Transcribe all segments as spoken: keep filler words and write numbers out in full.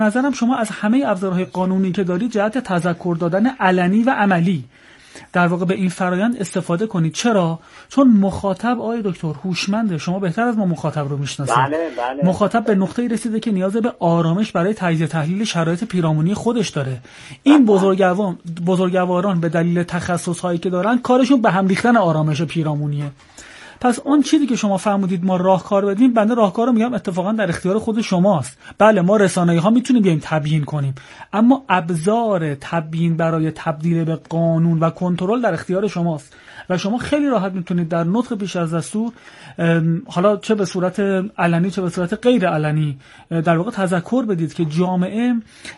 نظرم شما از همه ابزارهای قانونی که دارید جهت تذکر دادن علنی و عملی در واقع به این فرایند استفاده کنید. چرا؟ چون مخاطب آقای دکتر هوشمنده، شما بهتر از ما مخاطب رو میشناسید. بله، بله. مخاطب به نقطه‌ای رسیده که نیاز به آرامش برای تجزیه تحلیل شرایط پیرامونی خودش داره. این بزرگواران بزرگواران به دلیل تخصص‌هایی که دارن کارشون به هم ریختن آرامش پیرامونیه. پس اون چیزی که شما فرمودید ما راهکار بدیم، بنده راهکار رو میگم اتفاقا در اختیار خود شماست. بله ما رسانه‌ها میتونیم بیایم تبیین کنیم، اما ابزار تبیین برای تبدیل به قانون و کنترل در اختیار شماست و شما خیلی راحت میتونید در نطق پیش از دستور، حالا چه به صورت علنی چه به صورت غیر علنی، در واقع تذکر بدید که جامعه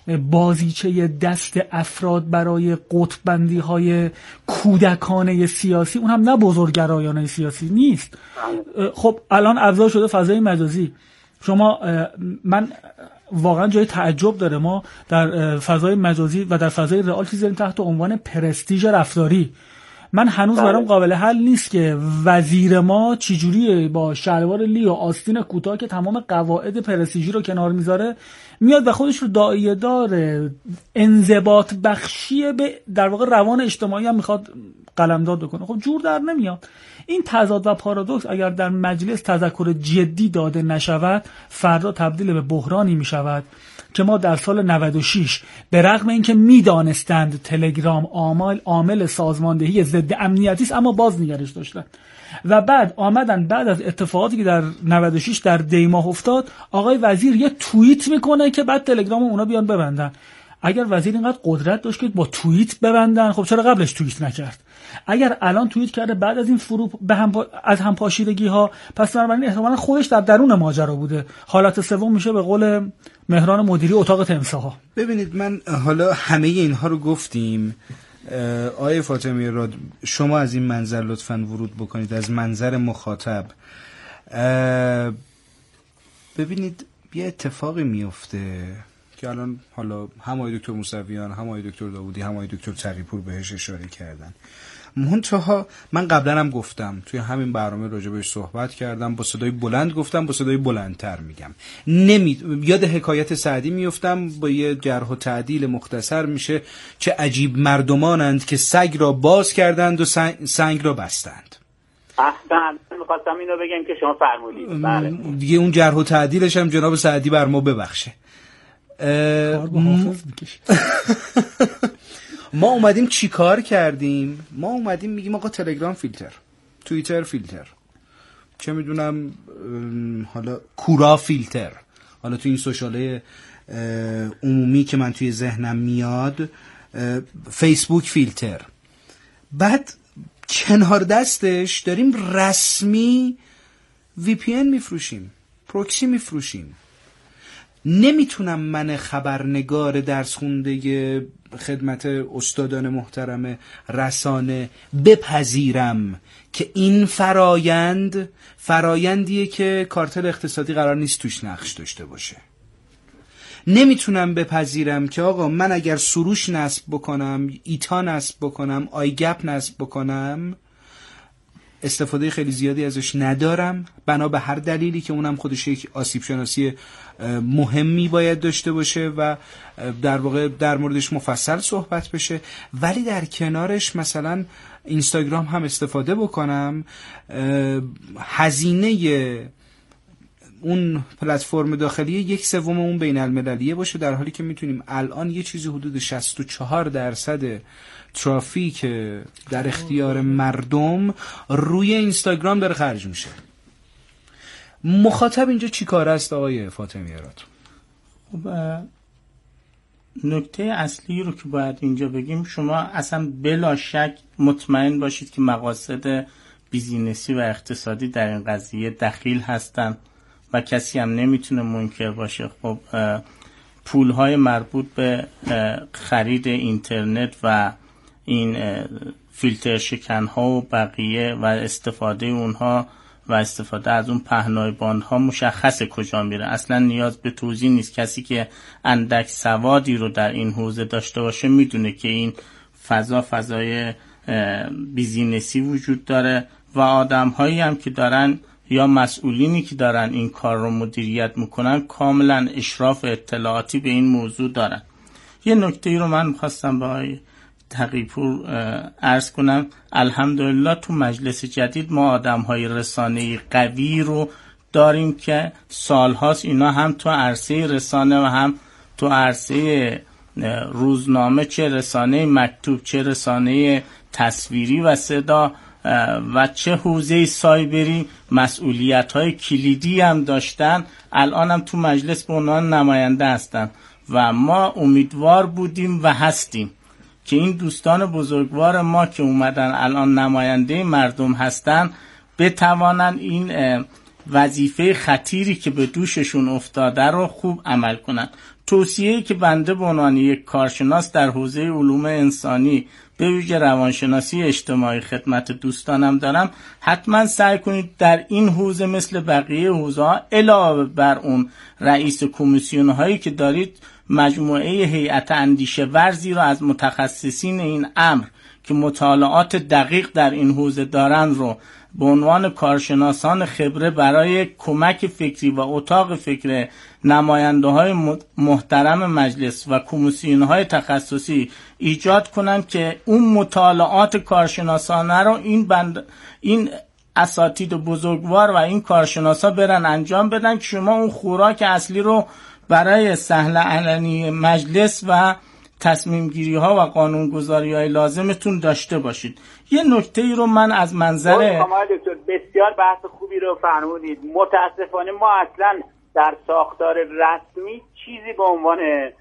بازیچه دست افراد برای قطب‌بندی های کودکانه سیاسی، اون هم نه بزرگرایانه سیاسی نیست. خب الان ابزار شده فضای مجازی. شما من واقعا جای تعجب داره، ما در فضای مجازی و در فضای رئال چیزی داریم تحت عنوان پرستیژ رفتاری. من هنوز برام قابل حل نیست که وزیر ما چجوری با شلوار لی و آستین کوتاه که تمام قواعد پرستیژی رو کنار میذاره میاد و خودش رو داعیه داره انضباط بخشی به در واقع روان اجتماعی هم میخواد قلمداد بکنه. خب جور در نمیاد. این تضاد و پارادوکس اگر در مجلس تذکر جدی داده نشود، فردا تبدیل به بحرانی میشود که ما در سال نود و شش به رغم اینکه میدانستند تلگرام عامل عامل سازماندهی ضد امنیتی است، اما باز نگرش داشتن و بعد آمدن بعد از اتفاقاتی که در نود و شش در دی ماه افتاد، آقای وزیر یه توییت میکنه که بعد تلگرام اونا بیان ببندن. اگر وزیر اینقدر قدرت داشت که با توییت ببندن، خب چرا قبلش توییت نکرد؟ اگر الان توییت کرده بعد از این فرو به هم از هم پاشیدگی ها، پس بنابراین احتمالاً خودش در درون ماجرا بوده. حالت سوم میشه به قول مهران مدیری اتاق تمساح‌ها. ببینید من حالا همه اینها رو گفتیم. آقای فاطمی راد، شما از این منظر لطفاً ورود بکنید، از منظر مخاطب. ببینید یه اتفاقی میفته که الان حالا هم آقای دکتر موسویان، هم آقای دکتر داوودی، هم آقای دکتر تقی‌پور بهش اشاره کردن. منتها من قبلا هم گفتم توی همین برنامه راجع بهش صحبت کردم، با صدای بلند گفتم، با صدای بلندتر میگم. نمی یاد حکایت سعدی میافتم با یه جرح و تعدیل مختصر میشه: چه عجیب مردمانند که سگ را باز کردند و سنگ, سنگ را بستند. احسن، می‌خواستم اینو بگم که شما فرمودید. بله دیگه اون جرح و تعدیلش هم جناب سعدی بر ما ببخشه. م... ما اومدیم چی کار کردیم؟ ما اومدیم میگیم آقا تلگرام فیلتر، توییتر فیلتر، چه میدونم حالا کورا فیلتر، حالا تو این سوشاله عمومی که من توی ذهنم میاد فیسبوک فیلتر. بعد کنار دستش داریم رسمی وی پی ان میفروشیم، پروکسی میفروشیم. نمیتونم من خبرنگار درس خونده خدمت استادان محترم رسانه بپذیرم که این فرایند فرایندیه که کارتل اقتصادی قرار نیست توش نقش داشته باشه. نمیتونم بپذیرم که آقا من اگر سروش نصب بکنم، ایتا نصب بکنم، آی گپ نصب بکنم، استفاده خیلی زیادی ازش ندارم بنا به هر دلیلی که اونم خودش یک آسیب شناسی مهمی باید داشته باشه و در واقع در موردش مفصل صحبت بشه، ولی در کنارش مثلا اینستاگرام هم استفاده بکنم، هزینه اون پلتفرم داخلی یک سوم اون بین المللیه باشه، در حالی که میتونیم الان یه چیزی حدود شصت و چهار درصد ترافیک در اختیار مردم روی اینستاگرام داره خرج میشه. مخاطب اینجا چی کار است آقای فاطمی راد؟ خب نکته اصلی رو که باید اینجا بگیم، شما اصلا بلا شک مطمئن باشید که مقاصد بیزینسی و اقتصادی در این قضیه دخیل هستن و کسی هم نمیتونه منکر باشه. خب پولهای مربوط به خرید اینترنت و این فیلتر شکن‌ها و بقیه و استفاده اونها و استفاده از اون پهنای باندها مشخصه کجا میره، اصلا نیاز به توضیح نیست. کسی که اندک سوادی رو در این حوزه داشته باشه میدونه که این فضا فضای بیزینسی وجود داره و آدم‌هایی هم که دارن یا مسئولینی که دارن این کار رو مدیریت میکنن کاملا اشراف اطلاعاتی به این موضوع دارن. یه نکته رو من خواستم به آقای تقی‌پور عرض کنم. الحمدلله تو مجلس جدید ما آدم‌های رسانه‌ای قوی رو داریم که سالهاست اینا هم تو عرصه رسانه و هم تو عرصه روزنامه، چه رسانه مکتوب چه رسانه تصویری و صدا و چه حوزه سایبری مسئولیت‌های کلیدی هم داشتن، الان هم تو مجلس به عنوان نماینده هستن و ما امیدوار بودیم و هستیم که این دوستان بزرگوار ما که اومدن الان نماینده مردم هستن بتوانن این وظیفه خطیری که به دوششون افتاده رو خوب عمل کنن. توصیه‌ای که بنده به عنوان یک کارشناس در حوزه علوم انسانی به ویژه روانشناسی اجتماعی خدمت دوستانم دارم، حتما سعی کنید در این حوزه مثل بقیه حوزه‌ها علاوه بر اون رئیس کمیسیون هایی که دارید مجموعه هیئت اندیشه ورزی رو از متخصصین این امر که مطالعات دقیق در این حوزه دارن رو به عنوان کارشناسان خبره برای کمک فکری و اتاق فکر نماینده های محترم مجلس و کمیسیون های تخصصی ایجاد کنن که اون مطالعات کارشناسانه رو این بند این اساتید بزرگوار و این کارشناسا برن انجام بدن که شما اون خوراک اصلی رو برای صحن علنی مجلس و تصمیم گیری ها و قانون گذاری های لازمتون داشته باشید. یه نکته ای رو من از منظر دکتر بسیار بحث خوبی رو فرمودید. متاسفانه ما اصلا در ساختار رسمی چیزی به عنوان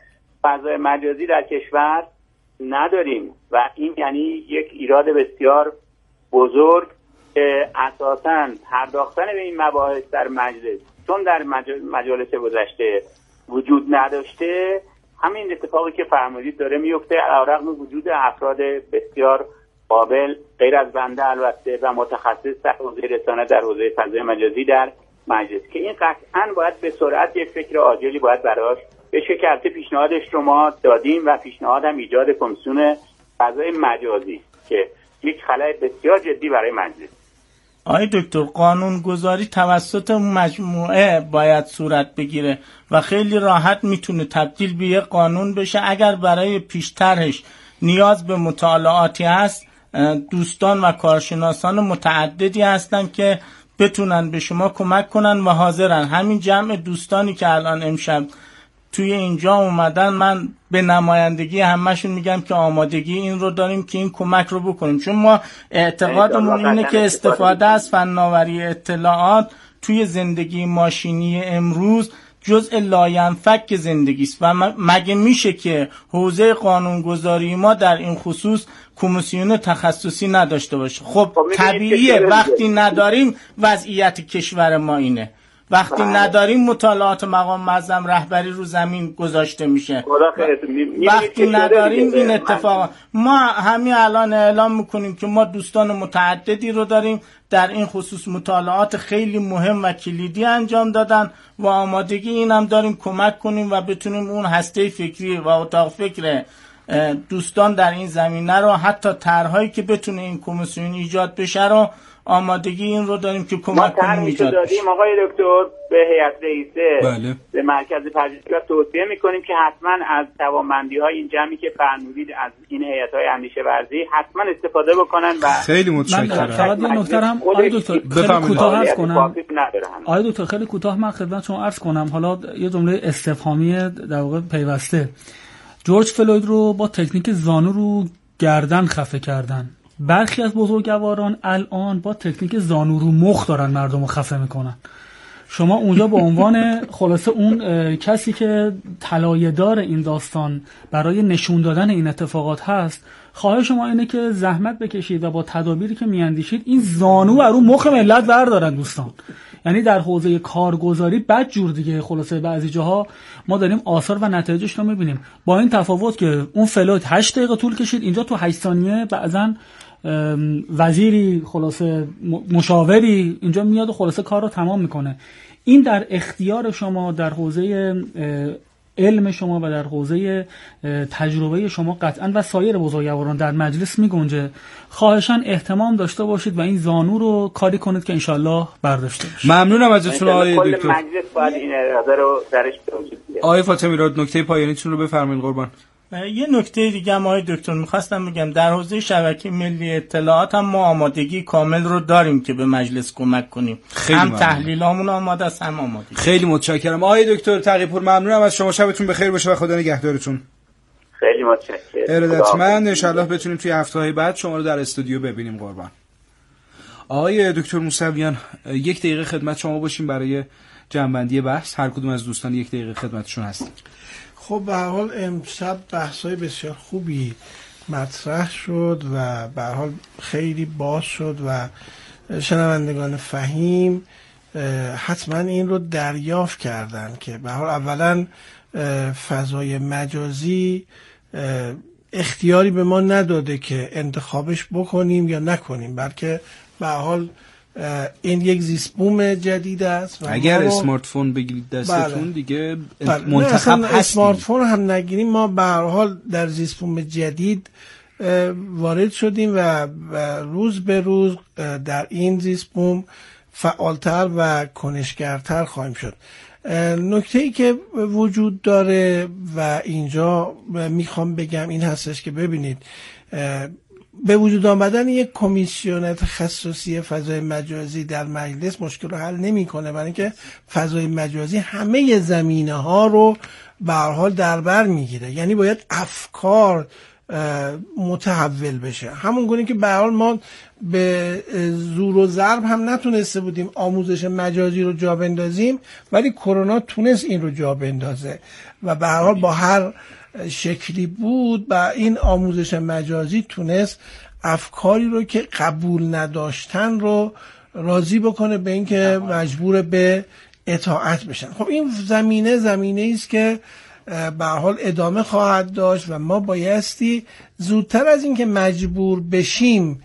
فضای مجازی در کشور نداریم و این یعنی یک ایراد بسیار بزرگ که اساساً پرداختن به این مباحث در مجلس چون در مجالس گذشته وجود نداشته، همین اتفاقی که فرمودید داره میفته علیرغم وجود افراد بسیار قابل غیر از بنده البته و متخصص در حوزه رسانه در حوزه فضای مجازی در مجلس که این قطعاً باید به سرعت یک فکر عاجلی باید براش بشه که پیشنهادش رو ما دادیم و پیشنهاد هم ایجاد کمیسیون فضای مجازی که یک خلأ بسیار جدی برای مجلس. آقای دکتر، قانون گذاری توسط مجموعه باید صورت بگیره و خیلی راحت میتونه تبدیل به یک قانون بشه. اگر برای پیشترش نیاز به مطالعاتی هست، دوستان و کارشناسان متعددی هستن که بتونن به شما کمک کنن و حاضرن. همین جمع دوستانی که الان امشب توی اینجا اومدن، من به نمایندگی همشون میگم که آمادگی این رو داریم که این کمک رو بکنیم، چون ما اعتقادمون اینه که استفاده از فناوری اطلاعات توی زندگی ماشینی امروز جزء لاینفک زندگی است و مگه میشه که حوزه قانونگذاری ما در این خصوص کمیسیون تخصصی نداشته باشه؟ خب طبیعیه وقتی نداریم وضعیت کشور ما اینه. وقتی نداریم مطالعات مقام معظم رهبری رو زمین گذاشته میشه. وقتی نداریم این اتفاق. ما همین الان اعلام میکنیم که ما دوستان متعددی رو داریم در این خصوص مطالعات خیلی مهم و کلیدی انجام دادن و آمادگی اینم داریم کمک کنیم و بتونیم اون هسته فکری و اتاق فکر دوستان در این زمینه رو، حتی طرح‌هایی که بتونه این کمیسیون ایجاد بشه رو آمادگی این رو داریم که کمک کنیم ایجاد بشه. دادیم آقای دکتر به هیئت رئیسه بله. به مرکز پژوهشگاه توصیه میکنیم که حتما از توانمندی‌های این جمعی که فرمودید از این هیئت‌های اندیشه ورزی حتما استفاده بکنن و خیلی متشکرم. فقط یه نکته هم آقای دکتر خیلی کوتاه عرض کنم. آقای دکتر خیلی کوتاه من خدمتتون عرض کنم. حالا یه جمله استفهامی در واقع پیوسته. جورج فلوید رو با تکنیک زانو رو گردن خفه کردن. برخی از بزرگواران الان با تکنیک زانو رو مخ دارن مردم رو خفه میکنن. شما اونجا به عنوان خلاصه اون کسی که طلایه‌دار این داستان برای نشون دادن این اتفاقات هست، خواهش شما اینه که زحمت بکشید و با تدابیری که میاندیشید این زانو رو مخ ملت بردارن دوستان. یعنی در حوزه کارگزاری بد جور دیگه خلاصه بعضی جاها ما داریم آثار و نتایجش رو میبینیم، با این تفاوت که اون فلوید هشت دقیقه طول کشید، اینجا تو هشت ثانیه بعضن وزیری خلاصه مشاوری اینجا میاد و خلاصه کار رو تمام میکنه. این در اختیار شما در حوزه علم شما و در حوزه تجربه شما قطعا و سایر بزرگواران در مجلس میگنجه. خواهشاً احتمام داشته باشید و این زانو رو کاری کنید که انشالله برداشته بشه. ممنونم ازتون آقای دکتر. کل مجلس باید این اراده رو درش به وجود بیاره. آقای فاطمی راد نکته پایانیتون رو بفرمایید قربان. یه نکته دیگه هم آقای دکتر میخواستم بگم، در حوزه شبکه ملی اطلاعات هم ما آمادگی کامل رو داریم که به مجلس کمک کنیم. هم تحلیلامون آماده است، هم آمادگی. خیلی متشکرم آقای دکتر تقی‌پور، ممنونم از شما. شبتون بخیر باشه و خدا نگهدارتون. خیلی متشکرم. ارادتمند. ان شاءالله بتونیم توی هفته‌های بعد شما رو در استودیو ببینیم قربان. آقای دکتر موسویان، یک دقیقه خدمت شما باشیم برای جمع‌بندی بحث. هر کدوم از دوستان یک دقیقه خدمتشون هستیم. خب به هر حال امشب بحث‌های بسیار خوبی مطرح شد و به هر حال خیلی باز شد و شنوندگان فهیم حتما این رو دریافت کردن که به هر حال اولا فضای مجازی اختیاری به ما نداده که انتخابش بکنیم یا نکنیم، بلکه به هر حال این یک زیست بوم جدید است. اگر اسمارت فون بگیرید دستتون بله. دیگه بله. منتخب هستیم. اسمارت فون هم نگیریم، ما به هر حال در زیست بوم جدید وارد شدیم و روز به روز در این زیست بوم فعالتر و کنشگرتر خواهیم شد. نکته‌ای که وجود داره و اینجا میخوام بگم این هستش که ببینید به وجود آمدن یک کمیسیون تخصصی فضای مجازی در مجلس مشکل رو حل نمی‌کنه، برای اینکه فضای مجازی همه زمینه‌ها رو به هر حال در بر میگیره. یعنی باید افکار متحول بشه. همون گونه که به هر حال ما به زور و ضرب هم نتونسته بودیم آموزش مجازی رو جا بندازیم، ولی کرونا تونست این رو جا بندازه و به هر حال با هر شکلی بود و این آموزش مجازی تونست افکاری رو که قبول نداشتن رو راضی بکنه به اینکه مجبور به اطاعت بشن. خب این زمینه زمینه است که به هر حال ادامه خواهد داشت و ما بایستی زودتر از اینکه مجبور بشیم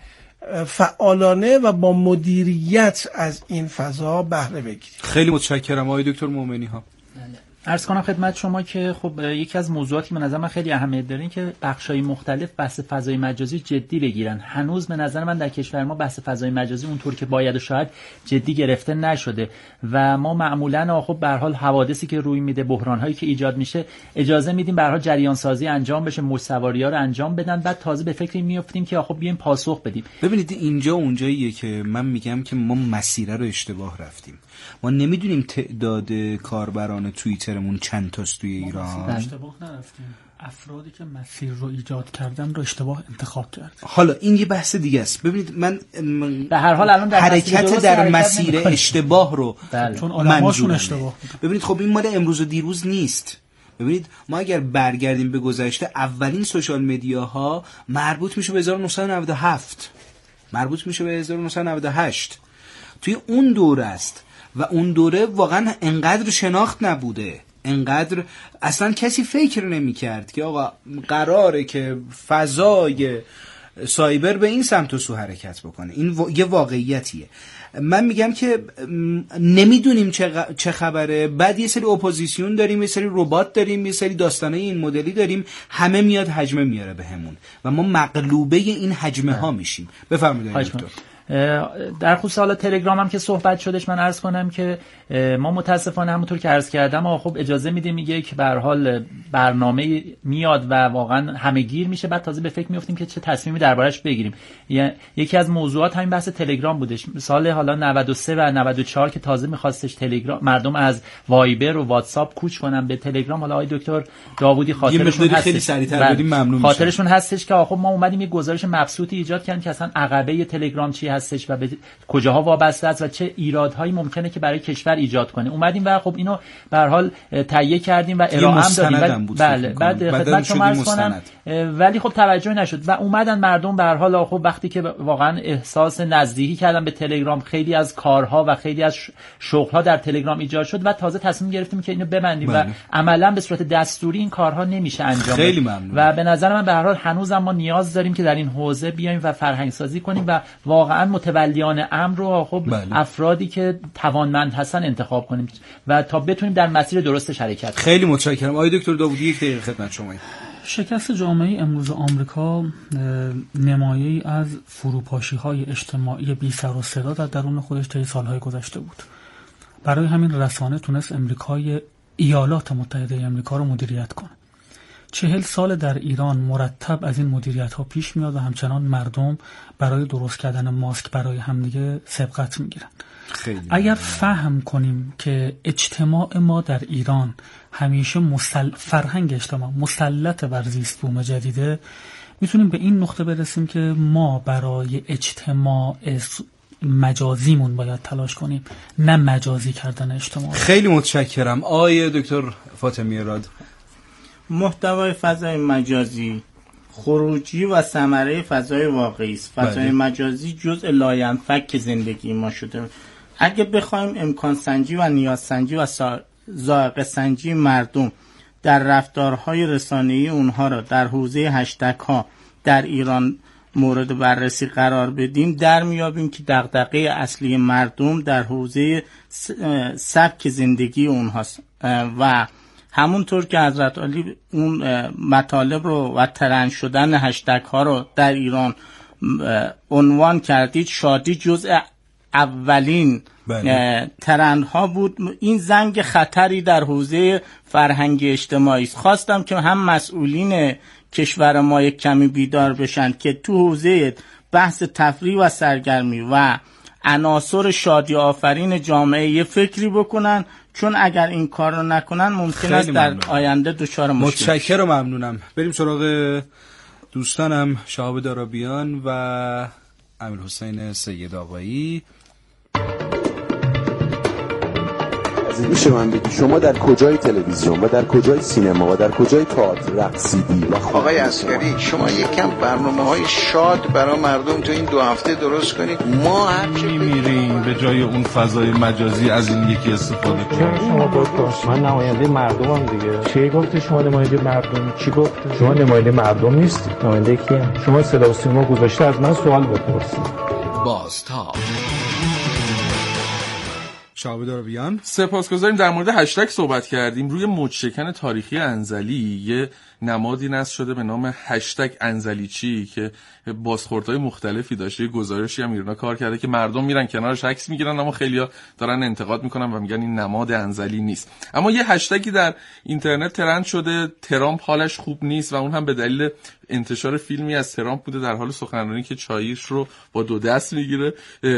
فعالانه و با مدیریت از این فضا بهره بگیریم. خیلی متشکرم آقای دکتر مومنی ها. عرض کنم خدمت شما که خب یکی از موضوعاتی به نظر من خیلی اهمیت داره این که بخشای مختلف بحث فضای مجازی جدی بگیرن. هنوز به نظر من در کشور ما بحث فضای مجازی اونطور که باید و شاید جدی گرفته نشده و ما معمولا خب به هر حال حوادثی که روی میده، بحران‌هایی که ایجاد میشه اجازه میدیم به هر حال جریان سازی انجام بشه، موج‌سواری‌ها رو انجام بدن، بعد تازه به فکر میافتیم که خب بیایم پاسخ بدیم. ببینید اینجا اونجاییه که من میگم که ما مسیر رو اشتباه رفتیم. ما نمیدونیم تعداد کاربران توییترمون چند تاست توی ایران. اشتباه نرفتیم، افرادی که مسیر رو ایجاد کردن رو اشتباه انتخاب کرد. حالا این یه بحث دیگه است. ببینید من به هر حال الان در حرکت در مسیر اشتباه رو چون علماشون اشتباه. ببینید خب این مال امروز و دیروز نیست. ببینید ما اگر برگردیم به گذشته، اولین سوشال مدیاها مربوط میشه به هزار و نهصد و نود و هفت، مربوط میشه به هزار و نهصد و نود و هشت. توی اون دوره است و اون دوره واقعا انقدر شناخت نبوده، انقدر اصلا کسی فکر نمی کرد که آقا قراره که فضای سایبر به این سمت و سو حرکت بکنه. این و... یه واقعیتیه. من میگم که نمیدونیم چه, غ... چه خبره، بعد یه سری اپوزیسیون داریم، یه سری ربات داریم، یه سری داستانه این مدلی داریم، همه میاد حجمه میاره بهمون و ما مغلوبه این حجمه ها میشیم. بفرمایید دکتر. در خصوص حالا تلگرام هم که صحبت شدش، من عرض کنم که ما متاسفانه همونطور که عرض کردم خب اجازه میدیم یک به هر حال برنامه میاد و واقعا همه گیر میشه، بعد تازه به فکر میافتیم که چه تصمیمی دربارش بگیریم. یکی از موضوعات همین بحث تلگرام بودش. سال حالا نود و سه و نود و چهار که تازه میخواستش تلگرام مردم از وایبر و واتساپ کوچ کنن به تلگرام، حالا آقای دکتر داوودی خاطرشون هست، خیلی سریعتر بدیم ممنون خاطرشون هستش که خب ما اومدیم یک گزارش مبسوطی ایجاد کردیم که اصلا عقبه تلگرام چی هستش و به کجاها وابسته است و چه ایرادهایی ممکنه که برای کشور ایجاد کنه. اومدیم و خب اینو به هر حال تهیه کردیم و ارائه هم دادیم. بله بعد خدمت شما عرض کنم ولی خب توجه نشد و اومدن مردم به هر حال خب وقتی که واقعا احساس نزدیکی کردن به تلگرام، خیلی از کارها و خیلی از شغل‌ها در تلگرام ایجاد شد و تازه تصمیم گرفتیم که اینو ببندیم و عملا به صورت دستوری این کارها نمیشه انجام خیلی ممنون. و به نظر من به هر حال هنوزم ما نیاز داریم که در این حوزه بیایم و فرهنگ سازی کنیم و واقعا متولیان امر رو خب بله. افرادی که توانمند هستن انتخاب کنیم و تا بتونیم در مسیر درستش حرکت کنیم. خیلی متشکرم. آقای دکتر داوودی یک دقیقه خدمت شما. شکست جامعه امروز آمریکا نمایه‌ای از فروپاشی‌های اجتماعی بی سر و صدا در درون خودش طی سال‌های گذشته بود. برای همین رسانه تونست امریکای ایالات متحده آمریکا رو مدیریت کنه. چهل سال در ایران مرتب از این مدیریت‌ها پیش میاد و همچنان مردم برای درست کردن ماسک برای همدیگه سبقت میگیرن. اگر فهم کنیم که اجتماع ما در ایران همیشه مسل... فرهنگ اجتماع مسلط بر زیست بوم جدیده، میتونیم به این نقطه برسیم که ما برای اجتماع مجازیمون باید تلاش کنیم، نه مجازی کردن اجتماع. خیلی متشکرم. آقای دکتر فاطمی راد. محتوای فضای مجازی خروجی و ثمره فضای واقعی است. فضای بله. مجازی جزء لاینفک زندگی ما شده. اگه بخوایم امکان سنجی و نیاز سنجی و ذائقه سنجی مردم در رفتارهای رسانه‌ای اونها را در حوزه هشتگ ها در ایران مورد بررسی قرار بدیم، در میابیم که دغدغه اصلی مردم در حوزه سبک زندگی اونهاست و همونطور که حضرت علی اون مطالب رو و ترند شدن هشتگ ها رو در ایران عنوان کردید، شادی جزء اولین ترند ها بود. این زنگ خطری در حوزه فرهنگ اجتماعی است. خواستم که هم مسئولین کشور ما یک کمی بیدار بشن که تو حوزه بحث تفریح و سرگرمی و عناصر شادی آفرین جامعه یه فکری بکنن، چون اگر این کار رو نکنن ممکن است در آینده دچار مشکل. متشکرم و ممنونم. بریم سراغ دوستانم شهاب دارابیان و امیرحسین سید آقایی. میشه من بگی شما در کجای تلویزیون و در کجای سینما و در کجای تئاتر رقصیدی؟ آقای عسکری شما یکم برنامه‌های شاد برای مردم تو این دو هفته درست کنید. ما هرچی می‌میریم به جای اون فضای مجازی از این یکی استفاده کنیم. شما دکتر، من نماینده مردمم دیگه. چی گفتی شما نماینده مردم؟ چی گفتی؟ شما نماینده مردم نیستی. نماینده کیه؟ شما صدا و سیما گذاشته از من سوال بپرسید. بازتاب. شهاب دارابیان. سپاسگزاریم. در مورد هشتگ صحبت کردیم. روی موج‌شکن تاریخی انزلی یه نمادی نصب شده به نام هشتگ انزلیچی که بازخوردهای مختلفی داشته. یه گزارشی هم ایرنا کار کرده که مردم میرن کنارش عکس میگیرن، اما خیلیا دارن انتقاد میکنن و میگن این نماد انزلی نیست. اما یه هشتگی در اینترنت ترند شده، ترامپ حالش خوب نیست، و اون هم به دلیل انتشار فیلمی از ترامپ بوده در حال سخنرانی که چایش رو با دو دست میگیره.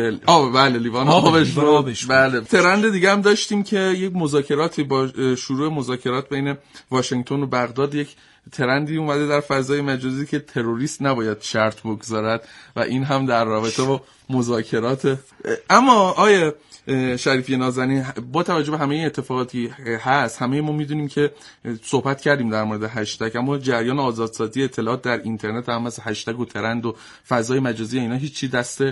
آب بله لیوان آبش رو. بله. ترند دیگه هم داشتیم که یک مذاکراتی با شروع مذاکرات بین واشنگتن و بغداد، یک ترندی اومده در فضای مجازی که تروریست نباید شرط بگذارد و این هم در رابطه با مذاکرات. اما آیه شریفی نازنین، با توجه به همه اتفاقاتی هست، همه ما میدونیم که صحبت کردیم در مورد هشتگ، اما جریان آزادسازی اطلاعات در اینترنت هم مثل هشتگ و ترند و فضای مجازی اینا هیچی دست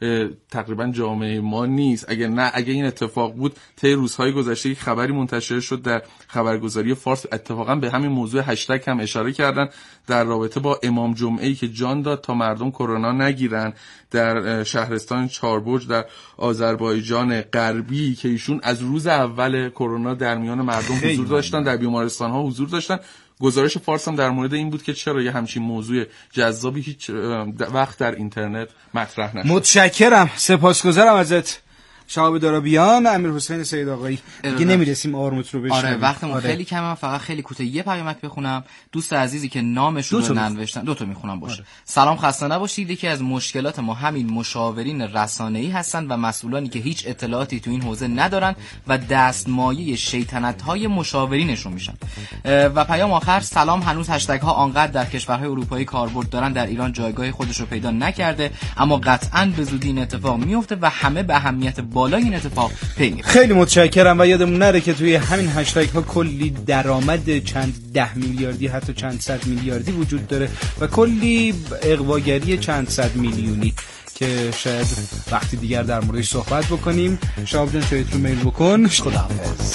تقریبا جامعه ما نیست. اگر نه اگر این اتفاق بود، طی روزهای گذشته یک خبری منتشر شد در خبرگزاری فارس، اتفاقا به همین موضوع هشتگ هم اشاره کردن در رابطه با امام جمعه‌ای که جان داد تا مردم کرونا نگیرن در شهرستان چاربرج در آذربایجان غربی، که ایشون از روز اول کرونا در میان مردم حضور داشتن، در بیمارستان‌ها حضور داشتن. گزارش فارس هم در مورد این بود که چرا یه همچین موضوع جذابی هیچ وقت در اینترنت مطرح نشد. متشکرم، سپاسگزارم ازت شهاب دارابیان. امیرحسین سید آقایی، دیگه نمیرسیم آرموت رو بشنویم. آره وقتمون آره. خیلی کمه. فقط خیلی کوتاه یه پیامک بخونم. دوست عزیزی که نامش رو ننوشتن، دو تا میخونم باشه. آره. سلام، خسته نباشید. یکی از مشکلات ما همین مشاورین رسانه‌ای هستن و مسئولانی که هیچ اطلاعاتی تو این حوزه ندارن و دستمایه شیطنت‌های مشاورینشون میشن. و پیام آخر، سلام، هنوز هشتگ ها آنقدر در کشورهای اروپایی کاربرد دارن، در ایران جایگاه خودش رو پیدا نکرده، اما قطعاً به زودی این اتفاق میفته و همه به اهمیت بالای این اتفاق پی میبرن. خیلی متشکرم و یادمون نره که توی همین هشتگ ها کلی درآمد چند ده میلیاردی حتی چند صد میلیاردی وجود داره و کلی اغواگری چند صد میلیونی که شاید وقتی دیگر در موردش صحبت بکنیم. شهاب جان شاید رو میل بکن. خداحافظ.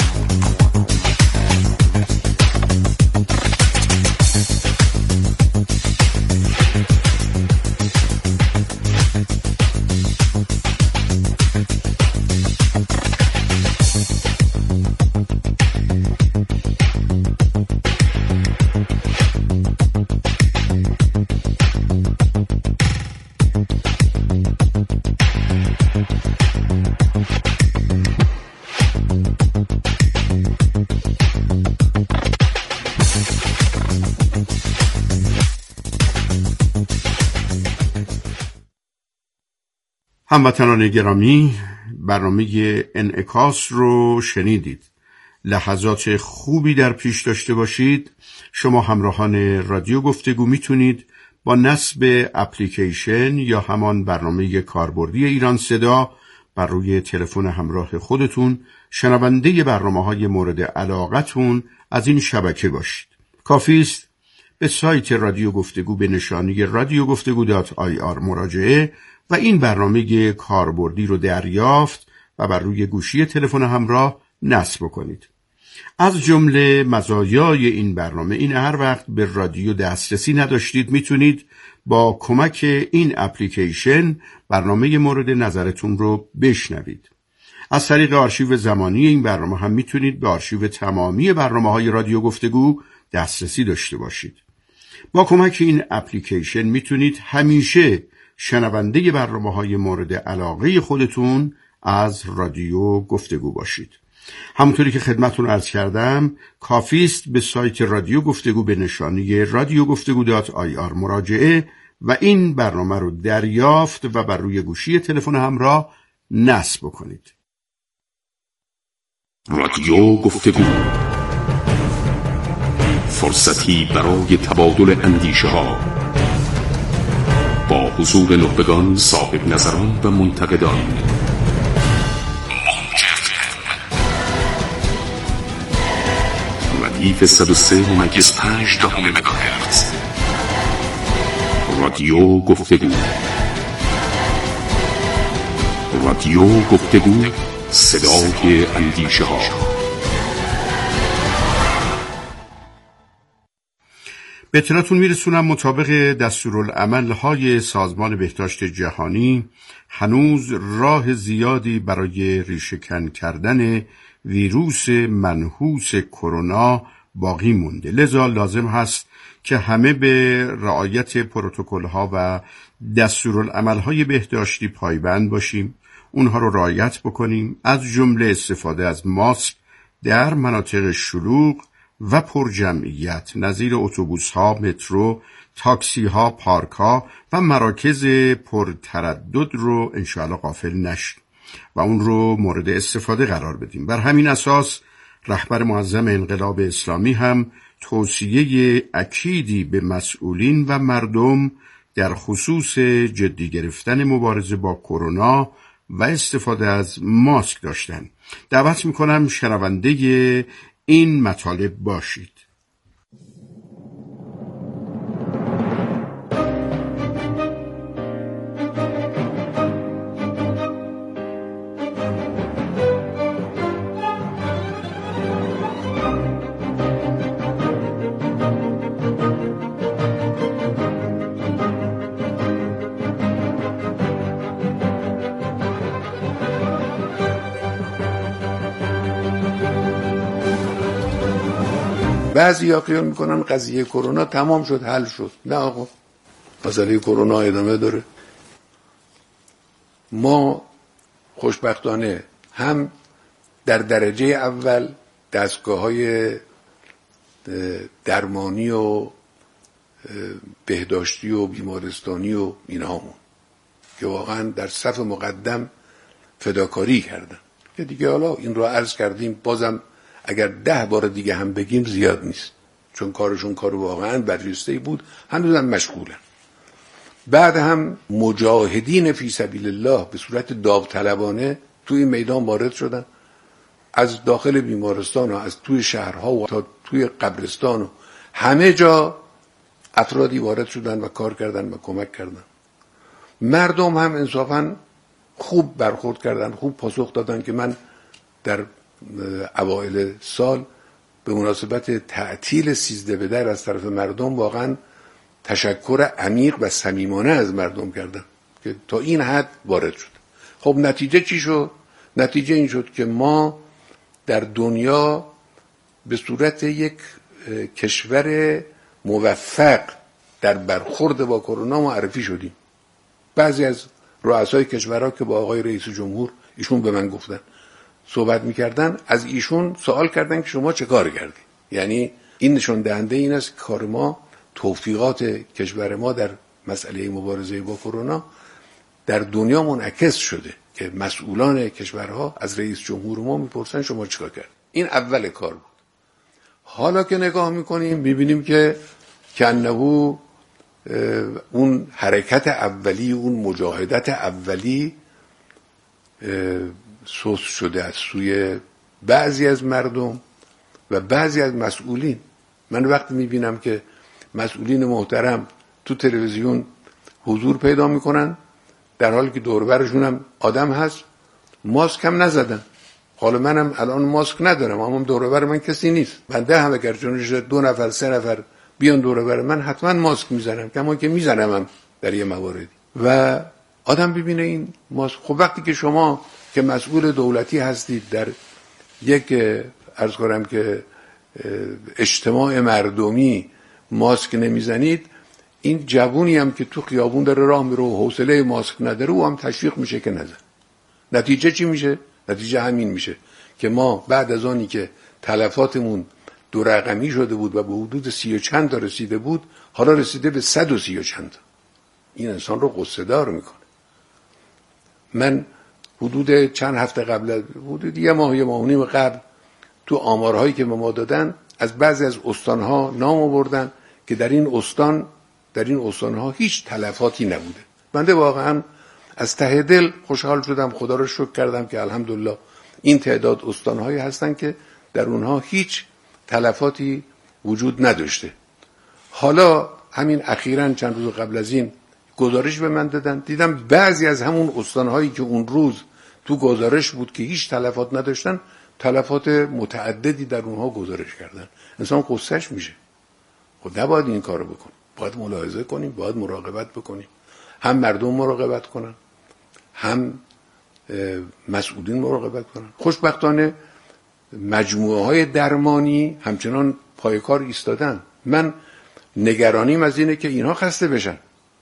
هموطنان گرامی، برنامه انعکاس رو شنیدید. لحظات خوبی در پیش داشته باشید. شما همراهان رادیو گفتگو میتونید با نصب اپلیکیشن یا همان برنامه کاربردی ایران صدا بر روی تلفن همراه خودتون شنونده برنامه‌های مورد علاقتون از این شبکه باشید. کافی است به سایت رادیو گفتگو به نشانی رادیو گفتگو دات آی آر مراجعه و این برنامه کاربردی رو دریافت و بر روی گوشی تلفن همراه نصب کنید. از جمله مزایای این برنامه این هر وقت به رادیو دسترسی نداشتید میتونید با کمک این اپلیکیشن برنامه مورد نظرتون رو بشنوید. از طریق آرشیو زمانی این برنامه هم میتونید به آرشیو تمامی برنامه‌های رادیو گفتگو دسترسی داشته باشید. با کمک این اپلیکیشن میتونید همیشه شنونده برنامه‌های مورد علاقه خودتون از رادیو گفتگو باشید. همونطوری که خدمتتون عرض کردم، کافی است به سایت رادیو گفتگو به نشانی رادیو گفتگو دات آی آر مراجعه و این برنامه رو دریافت و بر روی گوشی تلفن همراه نصب کنید. رادیو گفتگو، فرصتی برای تبادل اندیشه ها با حضور نخبگان، صاحب نظران و منتقدان. ردیف صد و سه ممیز پنج دهم مگاهرتز. رادیو گفتگو. رادیو گفتگو، صدای اندیشه ها. به اطلاعتون میرسونم مطابق دستورالعمل های سازمان بهداشت جهانی هنوز راه زیادی برای ریشه‌کن کردن ویروس منحوس کرونا باقی مونده. لذا لازم هست که همه به رعایت پروتکل ها و دستورالعمل های بهداشتی پایبند باشیم، اونها رو رعایت بکنیم، از جمله استفاده از ماسک در مناطق شلوغ و پر جمعیت نظیر اتوبوس ها، مترو، تاکسی ها، پارک ها و مراکز پر تردد رو انشاءالله غافل نشیم و اون رو مورد استفاده قرار بدیم. بر همین اساس رهبر معظم انقلاب اسلامی هم توصیه اکیدی به مسئولین و مردم در خصوص جدی گرفتن مبارزه با کرونا و استفاده از ماسک داشتن. دعوت میکنم شنونده این مطالب باشید. بعضی ها خیال میکنن قضیه کرونا تمام شد، حل شد. نه آقا، مسئله کرونا ادامه داره. ما خوشبختانه هم در درجه اول دستگاه های درمانی و بهداشتی و بیمارستانی و اینهامون که واقعا در صف مقدم فداکاری کردن که دیگه حالا این رو عرض کردیم، بازم اگر ده بار دیگه هم بگیم زیاد نیست، چون کارشون کار واقعا برجسته‌ای بود، هنوزم مشغولن. بعد هم مجاهدین فی سبیل الله به صورت داوطلبانه توی میدان وارد شدن، از داخل بیمارستان و از توی شهرها و تا توی قبرستان و همه جا افرادی وارد شدن و کار کردن و کمک کردن. مردم هم انصافا خوب برخورد کردن، خوب پاسخ دادن که من در اوایل سال به مناسبت تعطیل سیزده به در از طرف مردم واقعا تشکر عمیق و صمیمانه از مردم کردن که تا این حد وارد شد. خب نتیجه چی شد؟ نتیجه این شد که ما در دنیا به صورت یک کشور موفق در برخورد با کرونا معرفی شدیم. بعضی از رؤسای کشورها که با آقای رئیس جمهور ایشون به من گفتن، صحبت میکردن، از ایشون سوال کردن که شما چه کار کردی؟ یعنی این نشون دهنده این است که کار ما توفیقات کشور ما در مسئله مبارزه با کرونا در دنیا منعکس شده که مسئولان کشورها از رئیس جمهور ما میپرسن شما چیکار کرد. این اول کار بود. حالا که نگاه میکنیم میبینیم که کنه اون حرکت اولی، اون مجاهدت اولی سوس شده از سوی بعضی از مردم و بعضی از مسئولین. من وقتی میبینم که مسئولین محترم تو تلویزیون حضور پیدا میکنن در حالی که دور برشون هم آدم هست، ماسک هم نزدن. حالا منم الان ماسک ندارم اما دور بر من کسی نیست. بنده هم اگر چونش دو نفر سه نفر بیان دور بر من حتما ماسک میزنم، کما که میزنم هم در یه مواردی. و آدم ببینه این ماسک. خب وقتی که شما که مسئول دولتی هستید در یک عرض کنم که اجتماع مردمی ماسک نمیزنید، این جوونی هم که تو خیابون داره راه میره و حوصله ماسک نداره او هم تشویق میشه که نزن. نتیجه چی میشه؟ نتیجه همین میشه که ما بعد از آنی که تلفاتمون دو رقمی شده بود و به حدود سی و چند تا رسیده بود، حالا رسیده به صد و سی و چند تا. این انسان رو غصه دار میکنه. من حدود چند هفته قبل، حدود یه ماه یه ماه و نیم قبل، تو آمارهایی که به ما دادن از بعضی از استانها نام آوردن که در این استان در این استانها هیچ تلفاتی نبوده. بنده واقعا از ته دل خوشحال شدم، خدا رو شکر کردم که الحمدلله این تعداد استانهایی هستن که در اونها هیچ تلفاتی وجود نداشته. حالا همین اخیراً چند روز قبل از این گزارش به من دادن، دیدم بعضی از همون استانهایی که اون روز تو گزارش بود که هیچ تلفات نداشتن، تلفات متعددی در اونها گزارش کردن. انسان قصهش میشه. خب نباید این کارو بکنیم، باید ملاحظه کنیم، باید مراقبت بکنیم. هم مردم مراقبت کنن، هم مسئولین مراقبت کنن. خوشبختانه مجموعه های درمانی همچنان پای کار ایستادن. من نگرانیم از اینه که اینها خسته بشن.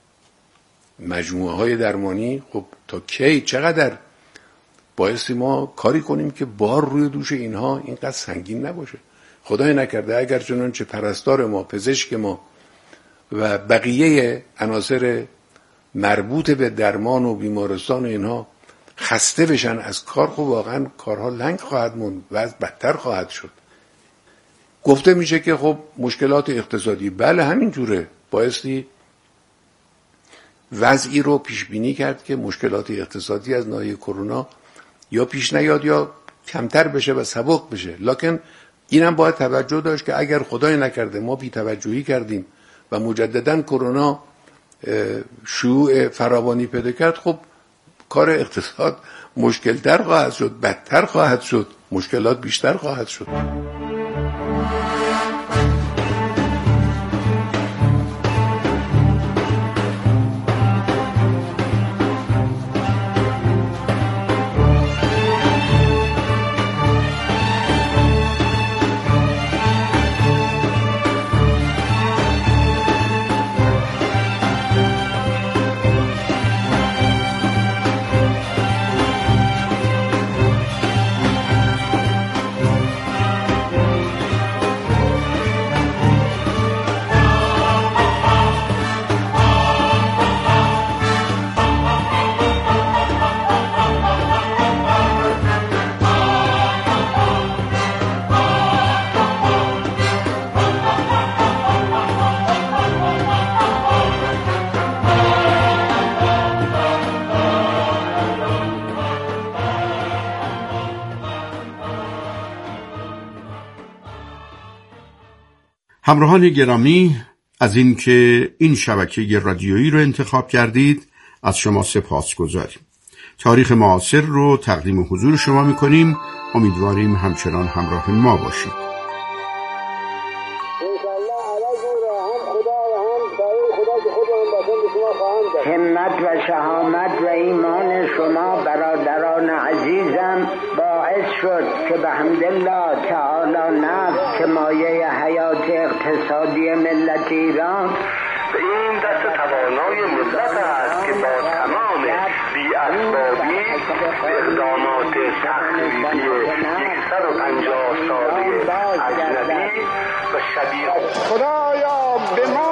مجموعه های درمانی خب تا کی چقدر بایستی ما کاری کنیم که بار روی دوش اینها اینقدر سنگین نباشه. خدای نکرده اگر چنانچه پرستار ما، پزشک ما و بقیه عناصر مربوط به درمان و بیمارستان و اینها خسته بشن از کار، خب واقعا کارها لنگ خواهد موند و از بدتر خواهد شد. گفته میشه که خب مشکلات اقتصادی، بله همین جوره، بایستی وضعی رو پیش بینی کرد که مشکلات اقتصادی از ناحیه کرونا یا پیش نیاد یا کمتر بشه و سبک بشه. لکن اینم باید توجه داشت که اگر خدای نکرده ما بی توجهی کردیم و مجددا کرونا شیوع فراوانی پیدا کرد، خب کار اقتصاد مشکلتر خواهد شد، بدتر خواهد شد، مشکلات بیشتر خواهد شد. همراهان گرامی، از اینکه این شبکه رادیویی رو انتخاب کردید از شما سپاسگزاریم. تاریخ معاصر رو تقدیم حضور شما می‌کنیم. امیدواریم همچنان همراه ما باشید. همت و شهامت و ایمان شما برادران عزیزم باعث شد که به حمدالله تعالی نفت که مایه حیات اقتصادی ملت ایران این دست توانای ملت است که با تمام بی‌اسبابی اقدامات تخریبی صد و پنجاه ساله اجنبی و شبیه خدایا به ما